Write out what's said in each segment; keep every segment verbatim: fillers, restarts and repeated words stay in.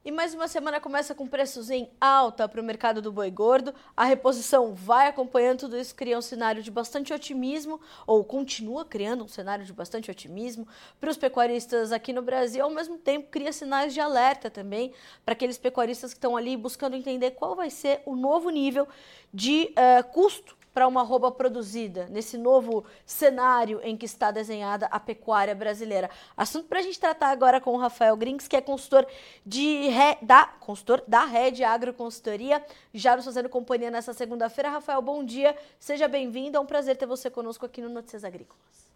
E mais uma semana começa com preços em alta para o mercado do boi gordo. A reposição vai acompanhando tudo isso, cria um cenário de bastante otimismo, ou continua criando um cenário de bastante otimismo para os pecuaristas aqui no Brasil. Ao mesmo tempo, cria sinais de alerta também para aqueles pecuaristas que estão ali buscando entender qual vai ser o novo nível de uh, custo para uma arroba produzida, nesse novo cenário em que está desenhada a pecuária brasileira. Assunto para a gente tratar agora com o Rafael Grinks, que é consultor, de, da, consultor da Rede Agroconsultoria, já nos fazendo companhia nessa segunda-feira. Rafael, bom dia, seja bem-vindo, é um prazer ter você conosco aqui no Notícias Agrícolas.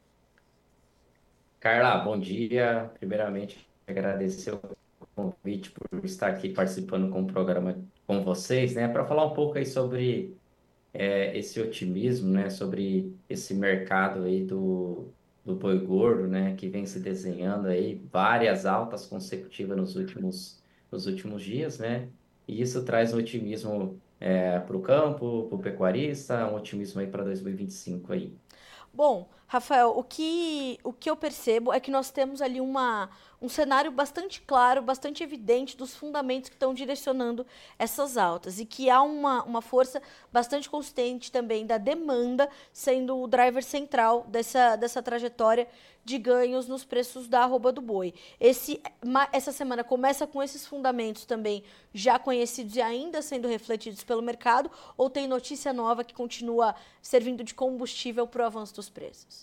Carla, bom dia. Primeiramente, agradecer o convite por estar aqui participando com o programa com vocês, né, para falar um pouco aí sobre é, esse otimismo, né, sobre esse mercado aí do, do boi gordo, né, que vem se desenhando aí várias altas consecutivas nos últimos, nos últimos dias, né, e isso traz um otimismo para o campo, para o pecuarista, um otimismo aí para dois mil e vinte e cinco aí. Bom, Rafael, o que, o que eu percebo é que nós temos ali uma, um cenário bastante claro, bastante evidente dos fundamentos que estão direcionando essas altas e que há uma, uma força bastante consistente também da demanda sendo o driver central dessa, dessa trajetória de ganhos nos preços da arroba do boi. Esse, essa semana começa com esses fundamentos também já conhecidos e ainda sendo refletidos pelo mercado, ou tem notícia nova que continua servindo de combustível para o avanço dos preços?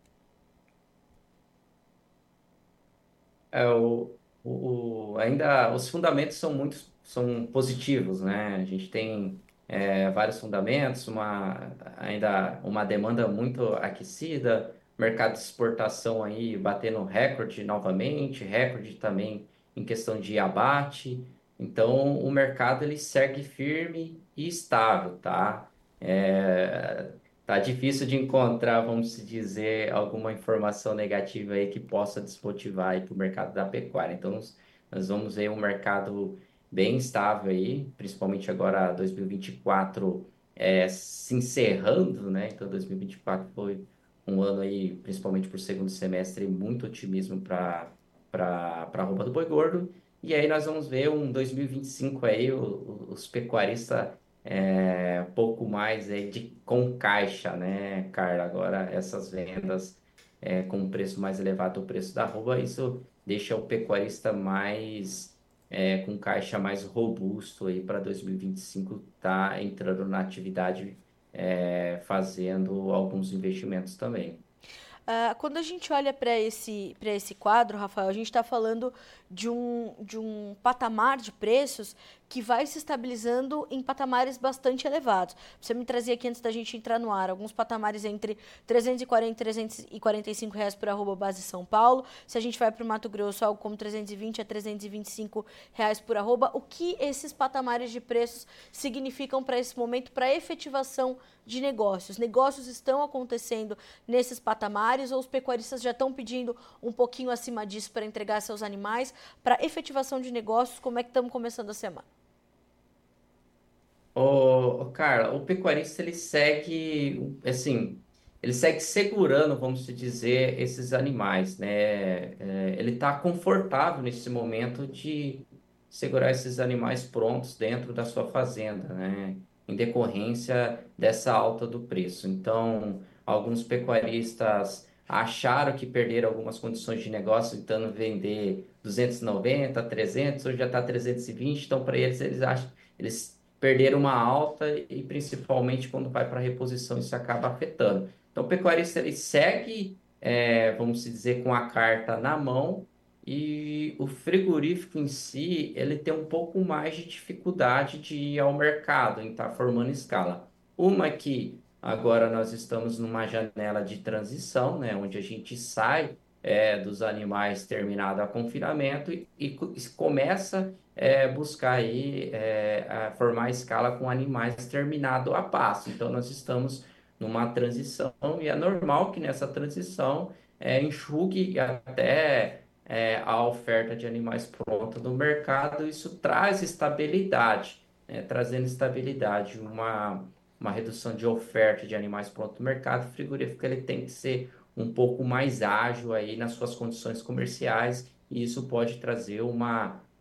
É, o, o, o- ainda os fundamentos são muito são positivos, né? A gente tem é, vários fundamentos, uma, ainda uma demanda muito aquecida, mercado de exportação aí batendo recorde novamente, recorde também em questão de abate. Então, o mercado ele segue firme e estável, tá? É, Tá difícil de encontrar, vamos se dizer, alguma informação negativa aí que possa desmotivar aí para o mercado da pecuária. Então, nós nós vamos ver um mercado bem estável aí, principalmente agora dois mil e vinte e quatro é, se encerrando, né? Então, dois mil e vinte e quatro foi um ano aí, principalmente por segundo semestre, muito otimismo para para para a arroba do boi gordo. E aí nós vamos ver um dois mil e vinte e cinco aí, o- o- os pecuaristas é, pouco mais aí de com caixa, né, Carla? Agora essas vendas é, com um preço mais elevado do preço da arroba, isso deixa o pecuarista mais é, com caixa mais robusto aí para dois mil e vinte e cinco tá entrando na atividade é, fazendo alguns investimentos também. Uh, quando a gente olha para esse, para esse quadro, Rafael, a gente está falando de um, de um patamar de preços que vai se estabilizando em patamares bastante elevados. Você me trazia aqui antes da gente entrar no ar alguns patamares entre trezentos e quarenta e trezentos e quarenta e cinco reais por arroba base São Paulo. Se a gente vai para o Mato Grosso, algo como trezentos e vinte a trezentos e vinte e cinco reais por arroba. O que esses patamares de preços significam para esse momento, para a efetivação de negócios? Negócios estão acontecendo nesses patamares ou os pecuaristas já estão pedindo um pouquinho acima disso para entregar seus animais? Para efetivação de negócios, como é que estamos começando a semana? Ô, ô, Carla, o pecuarista ele segue, assim, ele segue segurando, vamos se dizer, esses animais, né? É, ele está confortável nesse momento de segurar esses animais prontos dentro da sua fazenda, né? Em decorrência dessa alta do preço. Então, alguns pecuaristas acharam que perderam algumas condições de negócio, tentando vender duzentos e noventa, trezentos, hoje já está trezentos e vinte, então para eles eles acham eles perderam uma alta e principalmente quando vai para reposição isso acaba afetando. Então o pecuarista ele segue, é, vamos dizer, com a carta na mão e o frigorífico em si ele tem um pouco mais de dificuldade de ir ao mercado em estar formando escala. Uma que agora nós estamos numa janela de transição, né, onde a gente sai é, dos animais terminado a confinamento e, e co- começa é, buscar aí é, a formar escala com animais terminado a pasto. Então nós estamos numa transição e é normal que nessa transição é, enxugue até é, a oferta de animais pronta no mercado. Isso traz estabilidade, né? Trazendo estabilidade, uma, uma redução de oferta de animais prontos no mercado. O frigorífico ele tem que ser um pouco mais ágil aí nas suas condições comerciais e isso pode trazer uma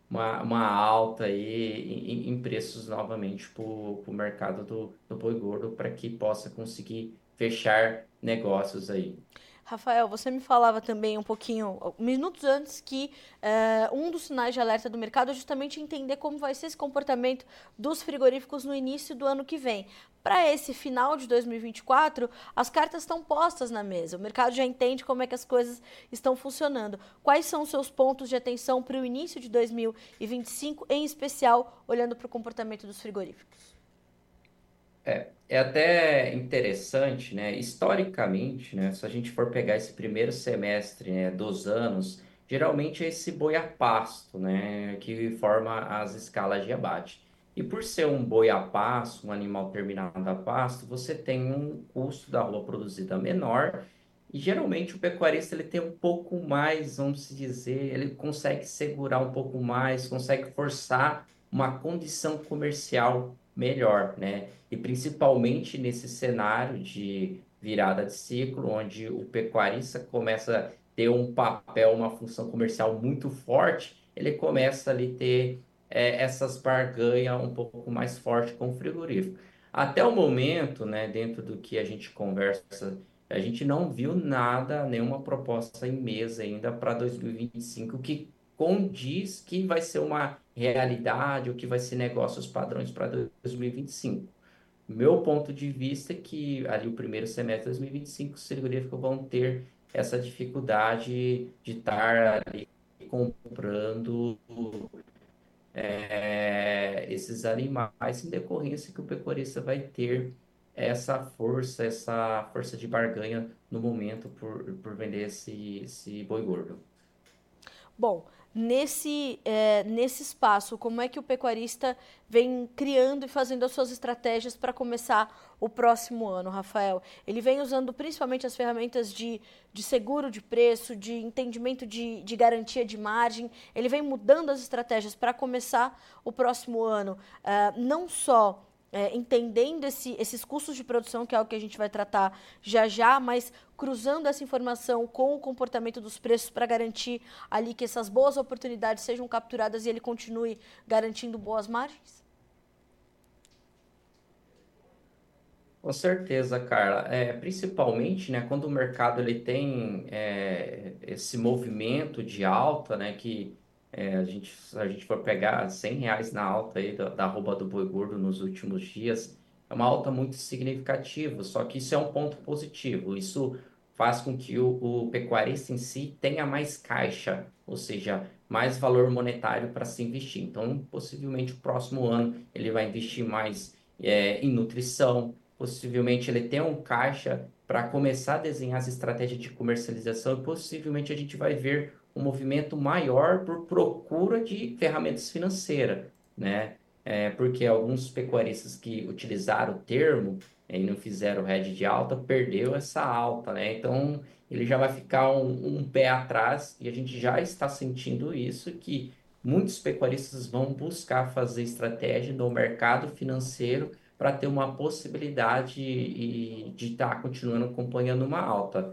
uma, uma alta aí em, em preços novamente para o mercado do, do boi gordo para que possa conseguir fechar negócios aí. Rafael, você me falava também um pouquinho, minutos antes, que eh, um dos sinais de alerta do mercado é justamente entender como vai ser esse comportamento dos frigoríficos no início do ano que vem. Para esse final de dois mil e vinte e quatro, as cartas estão postas na mesa. O mercado já entende como é que as coisas estão funcionando. Quais são os seus pontos de atenção para o início de dois mil e vinte e cinco, em especial olhando para o comportamento dos frigoríficos? É, é até interessante, né? Historicamente, né? Se a gente for pegar esse primeiro semestre, né, dos anos, geralmente é esse boi a pasto, né? Que forma as escalas de abate. E por ser um boi a pasto, um animal terminado a pasto, você tem um custo da rola produzida menor. E geralmente o pecuarista ele tem um pouco mais, vamos dizer, ele consegue segurar um pouco mais, consegue forçar uma condição comercial melhor, né? E principalmente nesse cenário de virada de ciclo, onde o pecuarista começa a ter um papel, uma função comercial muito forte, ele começa ali ter é, essas barganhas um pouco mais forte com o frigorífico. Até o momento, né, dentro do que a gente conversa, a gente não viu nada, nenhuma proposta em mesa ainda para dois mil e vinte e cinco que condiz que vai ser uma realidade ou que vai ser negócios padrões para dois mil e vinte e cinco. Meu ponto de vista é que ali o primeiro semestre de dois mil e vinte e cinco os frigoríficos vão ter essa dificuldade de estar ali comprando é, esses animais em decorrência que o pecuarista vai ter essa força, essa força de barganha no momento por, por vender esse, esse boi gordo. Bom, nesse, é, nesse espaço, como é que o pecuarista vem criando e fazendo as suas estratégias para começar o próximo ano, Rafael? Ele vem usando principalmente as ferramentas de, de seguro de preço, de entendimento de, de garantia de margem. Ele vem mudando as estratégias para começar o próximo ano, uh, não só é, entendendo esse, esses custos de produção, que é algo que a gente vai tratar já já, mas cruzando essa informação com o comportamento dos preços para garantir ali que essas boas oportunidades sejam capturadas e ele continue garantindo boas margens? Com certeza, Carla. É, principalmente, né, quando o mercado ele tem é, esse movimento de alta, né, que é, a gente, se a gente for pegar cem reais na alta aí da, da arroba do boi gordo nos últimos dias, é uma alta muito significativa, só que isso é um ponto positivo. Isso faz com que o, o pecuarista em si tenha mais caixa, ou seja, mais valor monetário para se investir. Então, possivelmente, o próximo ano ele vai investir mais é, em nutrição. Possivelmente ele tem um caixa para começar a desenhar as estratégias de comercialização e possivelmente a gente vai ver um movimento maior por procura de ferramentas financeiras, né? É, porque alguns pecuaristas que utilizaram o termo eh, e não fizeram hedge de alta, perdeu essa alta, né? Então ele já vai ficar um, um pé atrás e a gente já está sentindo isso, que muitos pecuaristas vão buscar fazer estratégia no mercado financeiro para ter uma possibilidade e- de estar continuando acompanhando uma alta.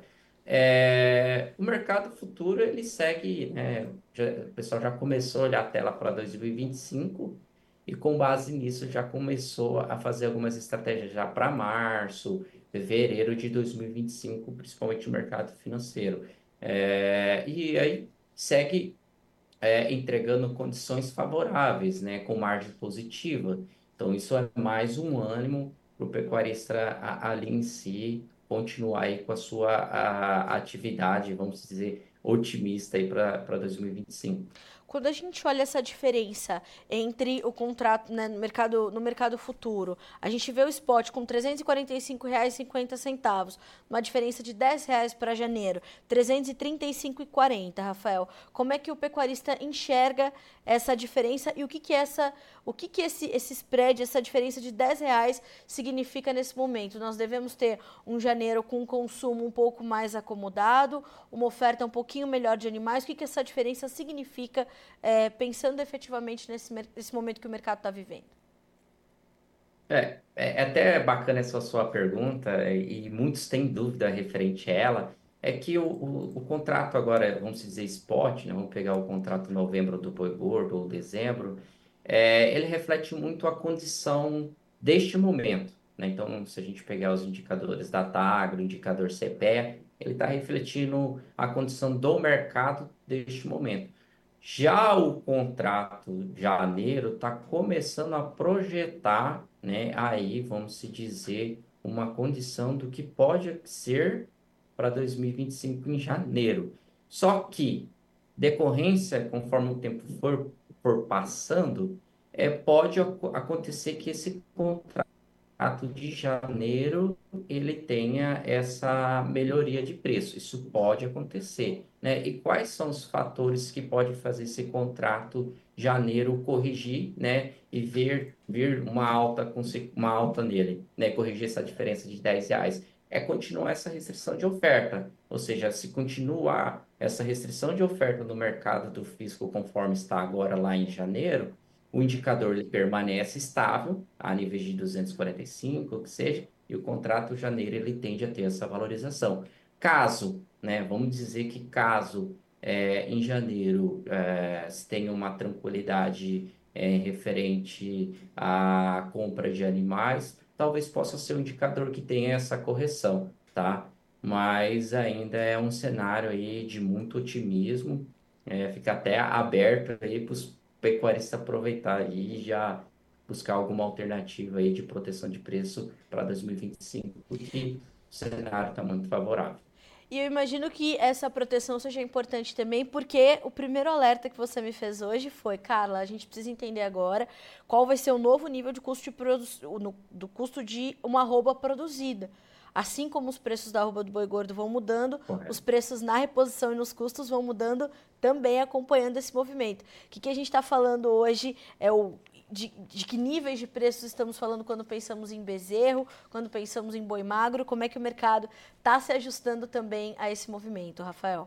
É, o mercado futuro ele segue, né, já- o pessoal já começou a olhar a tela para dois mil e vinte e cinco e com base nisso já começou a fazer algumas estratégias já para março, fevereiro de dois mil e vinte e cinco, principalmente o mercado financeiro. É, e aí segue é, entregando condições favoráveis, né, com margem positiva. Então, isso é mais um ânimo para o pecuarista a- ali em si continuar aí com a sua a- atividade, vamos dizer, otimista aí para dois mil e vinte e cinco. Quando a gente olha essa diferença entre o contrato, né, no mercado, no mercado futuro, a gente vê o spot com trezentos e quarenta e cinco reais e cinquenta centavos, uma diferença de dez reais para janeiro, trezentos e trinta e cinco reais e quarenta, Rafael. Como é que o pecuarista enxerga essa diferença e o que que essa, o que que esse, esse spread, essa diferença de dez reais significa nesse momento? Nós devemos ter um janeiro com um consumo um pouco mais acomodado, uma oferta um pouquinho melhor de animais. O que que essa diferença significa é, pensando efetivamente nesse, nesse momento que o mercado está vivendo? É, é até bacana essa sua pergunta, e muitos têm dúvida referente a ela. é que o, o, o contrato agora, vamos dizer, spot, né? Vamos pegar o contrato novembro do boi gordo ou dezembro, é, ele reflete muito a condição deste momento, né? Então, se a gente pegar os indicadores da Tagro, o indicador CPEA, ele está refletindo a condição do mercado deste momento. Já o contrato de janeiro está começando a projetar, né? Aí, vamos se dizer, uma condição do que pode ser para dois mil e vinte e cinco em janeiro. Só que, decorrência, conforme o tempo for, for passando, é, pode ac- acontecer que esse contrato de janeiro ele tenha essa melhoria de preço. Isso pode acontecer, né? E quais são os fatores que podem fazer esse contrato janeiro corrigir, né? E ver vir uma alta conse- uma alta nele, né? Corrigir essa diferença de dez reais. É continuar essa restrição de oferta, ou seja, se continuar essa restrição de oferta no mercado do fisco conforme está agora lá em janeiro, o indicador ele permanece estável a níveis de duzentos e quarenta e cinco, o que seja, e o contrato janeiro ele tende a ter essa valorização. Caso, né, vamos dizer que caso é, em janeiro é, se tenha uma tranquilidade é, referente à compra de animais, talvez possa ser um indicador que tenha essa correção, tá? Mas ainda é um cenário aí de muito otimismo, é, fica até aberto aí para os pecuarista aproveitar aí e já buscar alguma alternativa aí de proteção de preço para dois mil e vinte e cinco, porque o cenário está muito favorável. E eu imagino que essa proteção seja importante também, porque o primeiro alerta que você me fez hoje foi, Carla, a gente precisa entender agora qual vai ser o novo nível de custo de produ do custo de uma arroba produzida. Assim como os preços da arroba do boi gordo vão mudando, os Correto. preços na reposição e nos custos vão mudando também acompanhando esse movimento. O que, que a gente está falando hoje é o de, de que níveis de preços estamos falando quando pensamos em bezerro, quando pensamos em boi magro, como é que o mercado está se ajustando também a esse movimento, Rafael?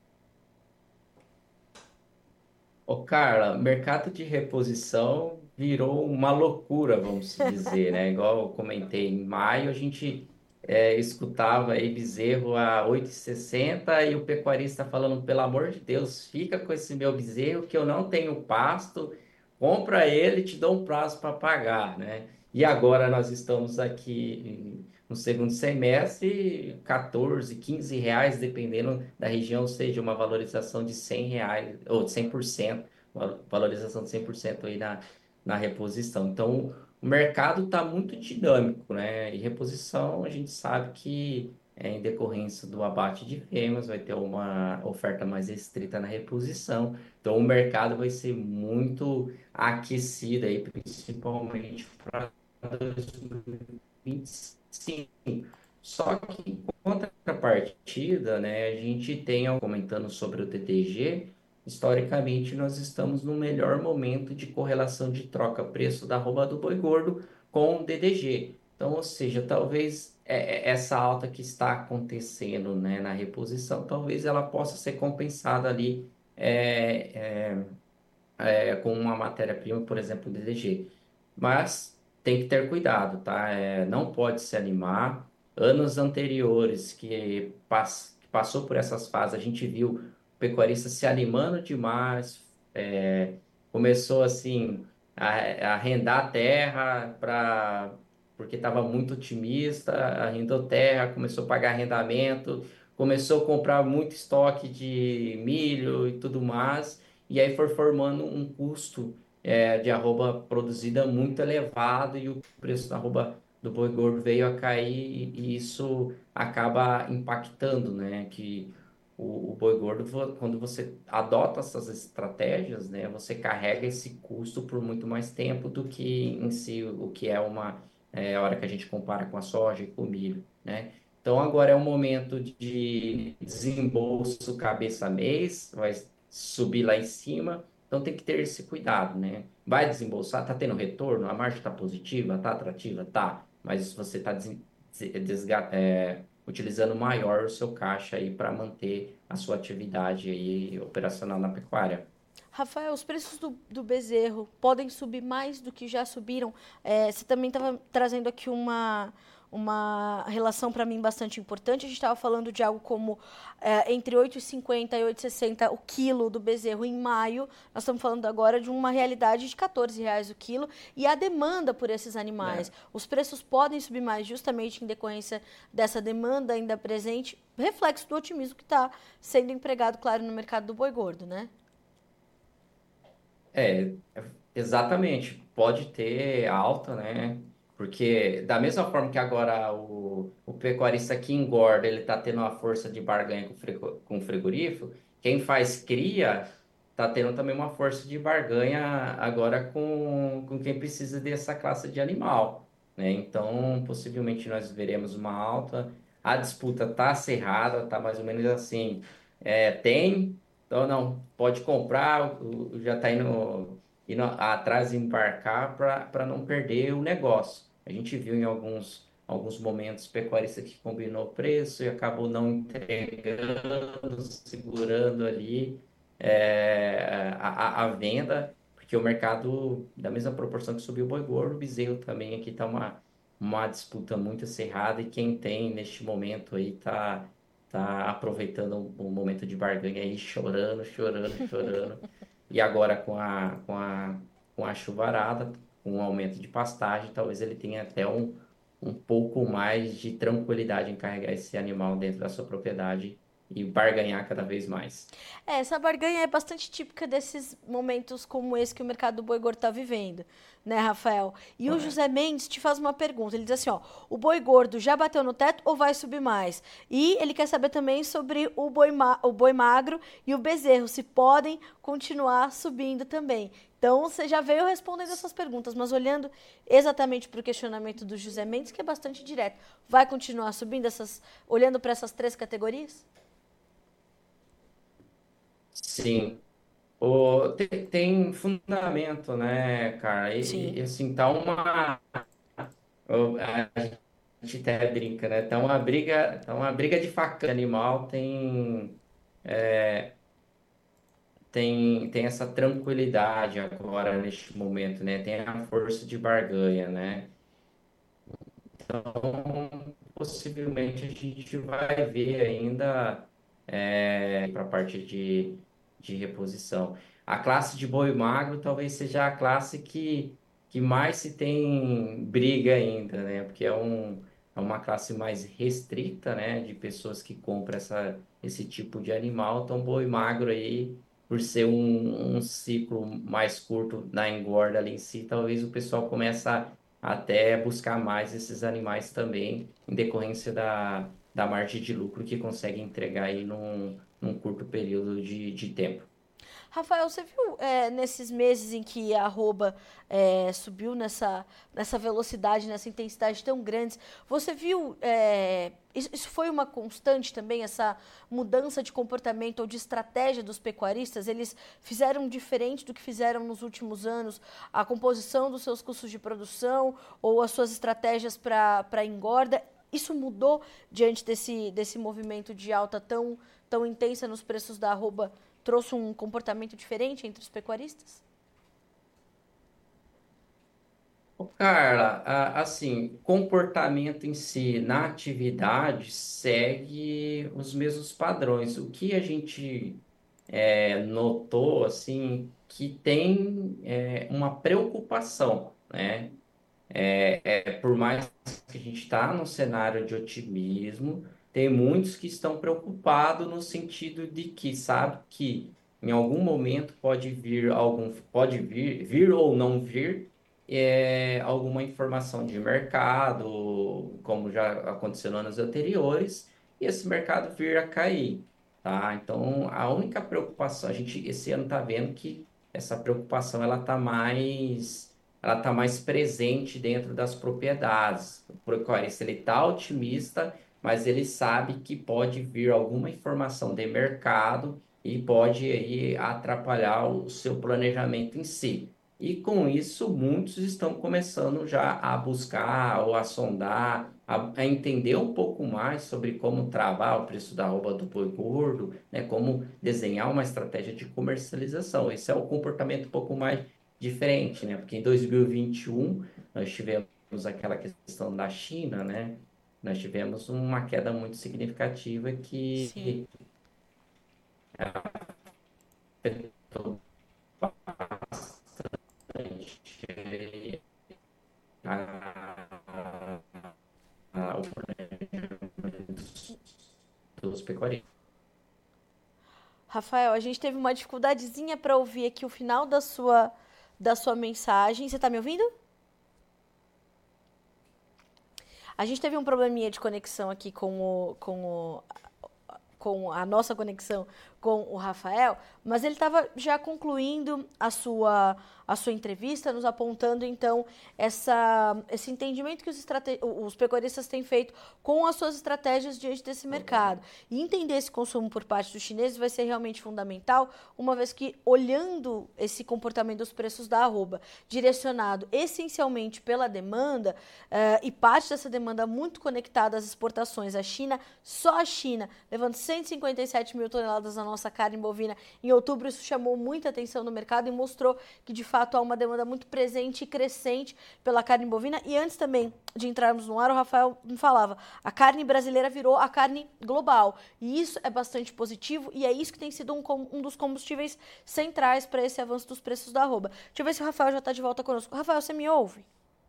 Ô, Carla, mercado de reposição virou uma loucura, vamos se dizer, né? Igual eu comentei, em maio a gente é, escutava aí bezerro a oito e sessenta e o pecuarista falando, pelo amor de Deus, fica com esse meu bezerro que eu não tenho pasto, compra ele e te dou um prazo para pagar, né? E agora nós estamos aqui no segundo semestre, quatorze, quinze reais, dependendo da região, ou seja, uma valorização de cem reais, ou de cem por cento, uma valorização de cem por cento aí na, na reposição. Então, o mercado está muito dinâmico, né? E reposição, a gente sabe que é, em decorrência do abate de fêmeas, vai ter uma oferta mais restrita na reposição. Então, o mercado vai ser muito aquecido aí, principalmente para dois mil e vinte e cinco. Só que, em contrapartida, né, a gente tem, comentando sobre o D D G, historicamente nós estamos no melhor momento de correlação de troca-preço da arroba do boi gordo com o D D G. Então, ou seja, talvez é, é, essa alta que está acontecendo, né, na reposição, talvez ela possa ser compensada ali é, é, é, com uma matéria-prima, por exemplo, o D D G. Mas tem que ter cuidado, tá? É, não pode se animar. Anos anteriores que, pass que passou por essas fases, a gente viu o pecuarista se animando demais, é, começou assim a, a arrendar a terra para porque estava muito otimista, arrendou terra, começou a pagar arrendamento, começou a comprar muito estoque de milho e tudo mais, e aí foi formando um custo é, de arroba produzida muito elevado e o preço da arroba do boi gordo veio a cair e isso acaba impactando, né? Que o, o boi gordo, vo- quando você adota essas estratégias, né? Você carrega esse custo por muito mais tempo do que em si o que é uma é, a hora que a gente compara com a soja e com o milho, né? Então agora é um momento de desembolso cabeça mês, vai subir lá em cima, então tem que ter esse cuidado, né? Vai desembolsar, tá tendo retorno, a margem está positiva, tá atrativa, tá, mas você está utilizando maior o seu caixa aí para manter a sua atividade aí operacional na pecuária. Rafael, os preços do, do bezerro podem subir mais do que já subiram? É, você também estava trazendo aqui uma, uma relação para mim bastante importante. A gente estava falando de algo como é, entre oito e cinquenta e oito e sessenta o quilo do bezerro em maio. Nós estamos falando agora de uma realidade de quatorze reais o quilo e a demanda por esses animais. né? Os preços podem subir mais justamente em decorrência dessa demanda ainda presente, reflexo do otimismo que está sendo empregado, claro, no mercado do boi gordo, né? É, exatamente. Pode ter alta, né? Porque da mesma forma que agora o, o pecuarista que engorda, ele está tendo uma força de barganha com, o frigo- com o frigorífico, quem faz cria está tendo também uma força de barganha agora com, com quem precisa dessa classe de animal, né? Então, possivelmente nós veremos uma alta. A disputa está acirrada, está mais ou menos assim. É, tem, então não, pode comprar, o- o- já está indo indo atrás e embarcar para não perder o negócio. A gente viu em alguns, alguns momentos pecuarista que combinou preço e acabou não entregando, segurando ali é, a, a, a venda, porque o mercado, da mesma proporção que subiu o boi gordo, o bezerro também aqui está uma, uma disputa muito acirrada e quem tem neste momento aí está tá aproveitando o, o momento de barganha aí, chorando, chorando, chorando. E agora com a, com a, com a chuvarada, com o aumento de pastagem, talvez ele tenha até um, um pouco mais de tranquilidade em carregar esse animal dentro da sua propriedade e barganhar cada vez mais. É, essa barganha é bastante típica desses momentos como esse que o mercado do boi gordo está vivendo, né, Rafael? E o Correto. José Mendes te faz uma pergunta. Ele diz assim, ó, o boi gordo já bateu no teto ou vai subir mais? E ele quer saber também sobre o boi, ma o boi magro e o bezerro, se podem continuar subindo também. Então, você já veio respondendo essas perguntas, mas olhando exatamente para o questionamento do José Mendes, que é bastante direto, vai continuar subindo essas, olhando para essas três categorias? Sim. O, tem, tem fundamento, né, cara? E, e, Sim. assim, tá uma. o- A gente até brinca, né? Tá uma briga, tá uma briga de facão. Animal tem. tem, tem essa tranquilidade agora neste momento, né? Tem a força de barganha, né? Então, possivelmente a gente vai ver ainda para a parte de, de reposição. A classe de boi magro talvez seja a classe que, que mais se tem briga ainda, né? Porque é, um, é uma classe mais restrita, né? De pessoas que compram essa, esse tipo de animal. Então, boi magro aí, por ser um, um ciclo mais curto na engorda ali em si, talvez o pessoal comece a até buscar mais esses animais também, em decorrência da, da margem de lucro que consegue entregar aí num, num curto período de, de tempo. Rafael, você viu é, nesses meses em que a arroba é, subiu nessa, nessa velocidade, nessa intensidade tão grandes, você viu, é, isso, isso foi uma constante também, essa mudança de comportamento ou de estratégia dos pecuaristas? Eles fizeram diferente do que fizeram nos últimos anos, a composição dos seus custos de produção ou as suas estratégias para engorda? Isso mudou diante desse, desse movimento de alta tão, tão intensa nos preços da arroba? Trouxe um comportamento diferente entre os pecuaristas? Ô, Carla, a- assim, comportamento em si na atividade segue os mesmos padrões. O que a gente é, notou, assim, que tem é, uma preocupação, né? É, é, por mais que a gente está num cenário de otimismo, tem muitos que estão preocupados no sentido de que sabe que em algum momento pode vir algum, pode vir, vir ou não vir é, alguma informação de mercado, como já aconteceu nos anos anteriores, e esse mercado vir a cair, tá? Então, a única preocupação, a gente esse ano está vendo que essa preocupação ela está mais ela está mais presente dentro das propriedades. O pecuarista ele está otimista, mas ele sabe que pode vir alguma informação de mercado e pode aí atrapalhar o seu planejamento em si. E com isso, muitos estão começando já a buscar ou a sondar, a, a entender um pouco mais sobre como travar o preço da arroba do boi gordo, né, como desenhar uma estratégia de comercialização. Esse é o comportamento um pouco mais diferente, né? Porque em dois mil e vinte e um nós tivemos aquela questão da China, né? Nós tivemos uma queda muito significativa Sim. que afetou bastante a, a, o planejamento dos, dos pecuaristas. Rafael, a gente teve uma dificuldadezinha para ouvir aqui o final da sua, da sua mensagem. Você está me ouvindo? A gente teve um probleminha de conexão aqui com o, com o, com a nossa conexão com o Rafael, mas ele estava já concluindo a sua, a sua entrevista, nos apontando então essa, esse entendimento que os, estrate- os pecuaristas têm feito com as suas estratégias diante desse mercado. E entender esse consumo por parte dos chineses vai ser realmente fundamental, uma vez que, olhando esse comportamento dos preços da arroba, direcionado essencialmente pela demanda, eh, e parte dessa demanda muito conectada às exportações, a China, só a China, levando cento e cinquenta e sete mil toneladas da nossa carne bovina em outubro, isso chamou muita atenção no mercado e mostrou que de fato há uma demanda muito presente e crescente pela carne bovina. E antes também de entrarmos no ar, o Rafael me falava, a carne brasileira virou a carne global, e isso é bastante positivo e é isso que tem sido um, um dos combustíveis centrais para esse avanço dos preços da arroba. Deixa eu ver se o Rafael já está de volta conosco. Rafael, você me ouve?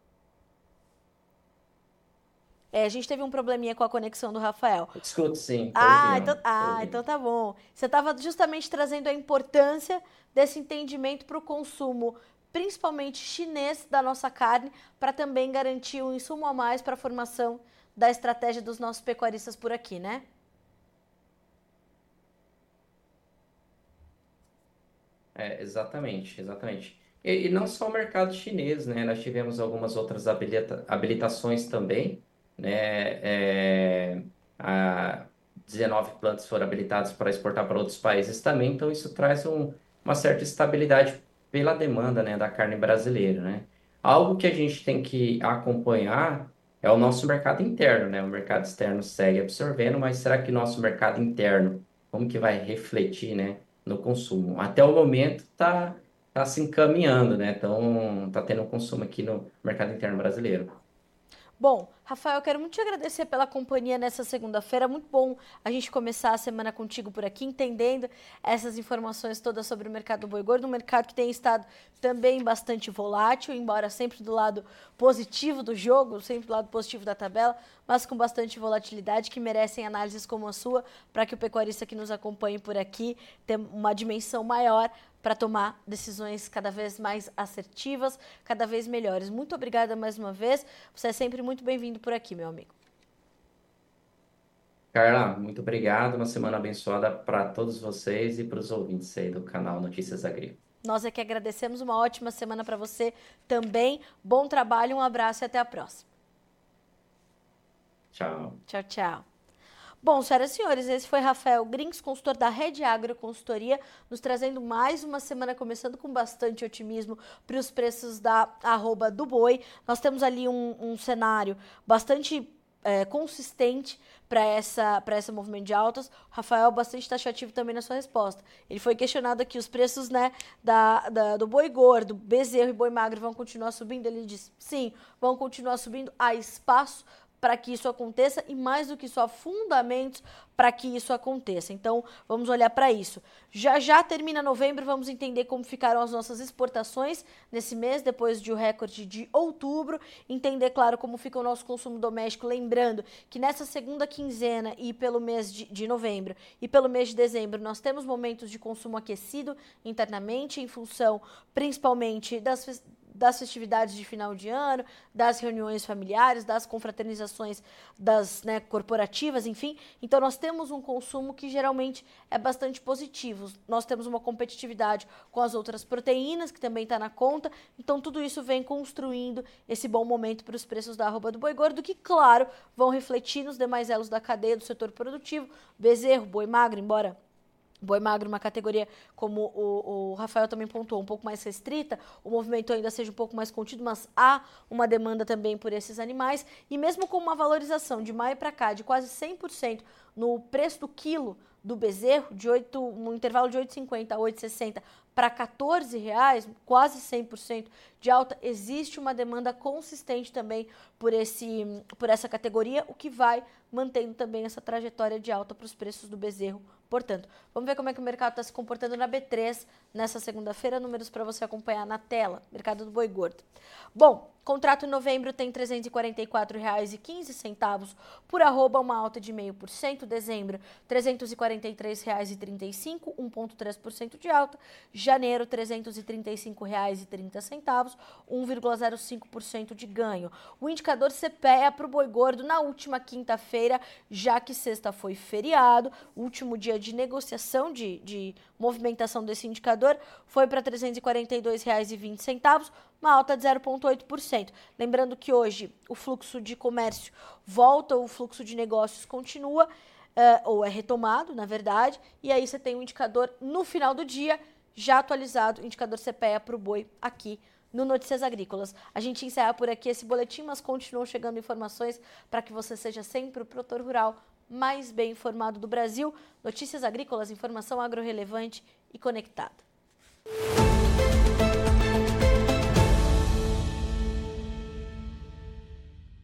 É, a gente teve um probleminha com a conexão do Rafael. Escuto, sim, tô Ah, então, ouvindo, tô ah, então ouvindo. tá bom. Você estava justamente trazendo a importância desse entendimento para o consumo, principalmente chinês, da nossa carne, para também garantir um insumo a mais para a formação da estratégia dos nossos pecuaristas por aqui, né? É, exatamente, exatamente. E, e não só o mercado chinês, né? Nós tivemos algumas outras habilita habilitações também, né? É, a dezenove plantas foram habilitadas para exportar para outros países também, então isso traz um, uma certa estabilidade pela demanda, né, da carne brasileira, né? Algo que a gente tem que acompanhar é o nosso mercado interno, né? O mercado externo segue absorvendo, mas será que nosso mercado interno, como que vai refletir, né, no consumo? Até o momento está tá se encaminhando, né? Então, tá tendo um consumo aqui no mercado interno brasileiro. Bom, Rafael, eu quero muito te agradecer pela companhia nessa segunda-feira. Muito bom a gente começar a semana contigo por aqui, entendendo essas informações todas sobre o mercado do boi gordo, um mercado que tem estado também bastante volátil, embora sempre do lado positivo do jogo, sempre do lado positivo da tabela, mas com bastante volatilidade, que merecem análises como a sua, para que o pecuarista que nos acompanhe por aqui tenha uma dimensão maior para tomar decisões cada vez mais assertivas, cada vez melhores. Muito obrigada mais uma vez. Você é sempre muito bem-vindo por aqui, meu amigo. Carla, muito obrigado. Uma semana abençoada para todos vocês e para os ouvintes aí do canal Notícias Agrícolas. Nós é que agradecemos. Uma ótima semana para você também. Bom trabalho, um abraço e até a próxima. Tchau. Tchau, tchau. Bom, senhoras e senhores, esse foi Rafael Grins, consultor da Rede Agro Consultoria, nos trazendo mais uma semana, começando com bastante otimismo para os preços da arroba do boi. Nós temos ali um, um cenário bastante é, consistente para essa, para esse movimento de altas. O Rafael bastante taxativo também na sua resposta. Ele foi questionado aqui, os preços, né, da, da, do boi gordo, bezerro e boi magro vão continuar subindo? Ele disse, sim, vão continuar subindo, há espaço para que isso aconteça e, mais do que isso, há fundamentos para que isso aconteça. Então, vamos olhar para isso. Já já termina novembro, vamos entender como ficaram as nossas exportações nesse mês, depois de o recorde de outubro, entender, claro, como fica o nosso consumo doméstico, lembrando que nessa segunda quinzena e pelo mês de, de novembro e pelo mês de dezembro, nós temos momentos de consumo aquecido internamente, em função principalmente das das festividades de final de ano, das reuniões familiares, das confraternizações das, né, corporativas, enfim. Então, nós temos um consumo que geralmente é bastante positivo. Nós temos uma competitividade com as outras proteínas, que também está na conta. Então, tudo isso vem construindo esse bom momento para os preços da arroba do boi gordo, que, claro, vão refletir nos demais elos da cadeia do setor produtivo. Bezerro, boi magro, embora boi magro, uma categoria, como o, o Rafael também pontuou, um pouco mais restrita, o movimento ainda seja um pouco mais contido, mas há uma demanda também por esses animais, e mesmo com uma valorização de maio para cá de quase cem por cento no preço do quilo do bezerro, de oito, no intervalo de oito e cinquenta a oito e sessenta para quatorze reais, quase cem por cento de alta, existe uma demanda consistente também por, esse, por essa categoria, o que vai mantendo também essa trajetória de alta para os preços do bezerro. Portanto, vamos ver como é que o mercado está se comportando na B três nessa segunda-feira, números para você acompanhar na tela, mercado do boi gordo. Bom, contrato em novembro tem trezentos e quarenta e quatro reais e quinze centavos por arroba, uma alta de zero vírgula cinco por cento. Dezembro, trezentos e quarenta e três reais e trinta e cinco, um vírgula três por cento de alta. Janeiro, trezentos e trinta e cinco reais e trinta centavos, um vírgula zero cinco por cento de ganho. O indicador C P E A para o boi gordo na última quinta-feira, já que sexta foi feriado, o último dia de negociação, de, de movimentação desse indicador, foi para trezentos e quarenta e dois reais e vinte centavos, uma alta de zero vírgula oito por cento. Lembrando que hoje o fluxo de comércio volta, o fluxo de negócios continua, uh, ou é retomado, na verdade, e aí você tem um indicador no final do dia, já atualizado, indicador C P E A para o boi aqui no Notícias Agrícolas. A gente encerra por aqui esse boletim, mas continuam chegando informações para que você seja sempre o produtor rural mais bem informado do Brasil. Notícias Agrícolas, informação agro-relevante e conectada.